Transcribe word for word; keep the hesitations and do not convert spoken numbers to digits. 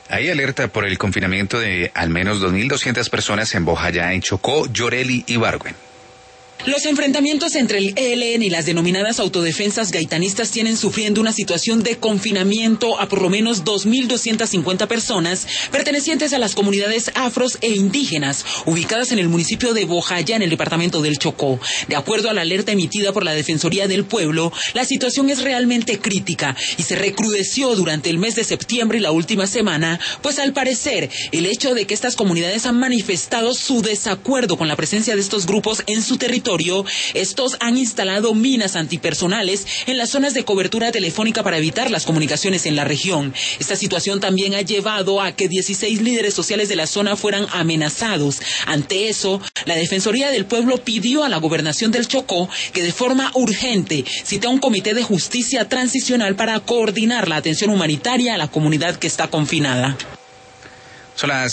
Hay alerta por el confinamiento de al menos dos mil doscientas personas en Bojayá, en Chocó, Llorelli y Ibargüen. Los enfrentamientos entre el E L N y las denominadas autodefensas gaitanistas tienen sufriendo una situación de confinamiento a por lo menos dos mil doscientas cincuenta personas pertenecientes a las comunidades afros e indígenas ubicadas en el municipio de Bojayá, en el departamento del Chocó. De acuerdo a la alerta emitida por la Defensoría del Pueblo, la situación es realmente crítica y se recrudeció durante el mes de septiembre y la última semana, pues al parecer el hecho de que estas comunidades han manifestado su desacuerdo con la presencia de estos grupos en su territorio. Estos han instalado minas antipersonales en las zonas de cobertura telefónica para evitar las comunicaciones en la región. Esta situación también ha llevado a que dieciséis líderes sociales de la zona fueran amenazados. Ante eso, la Defensoría del Pueblo pidió a la Gobernación del Chocó que de forma urgente cite a un comité de justicia transicional para coordinar la atención humanitaria a la comunidad que está confinada. Son las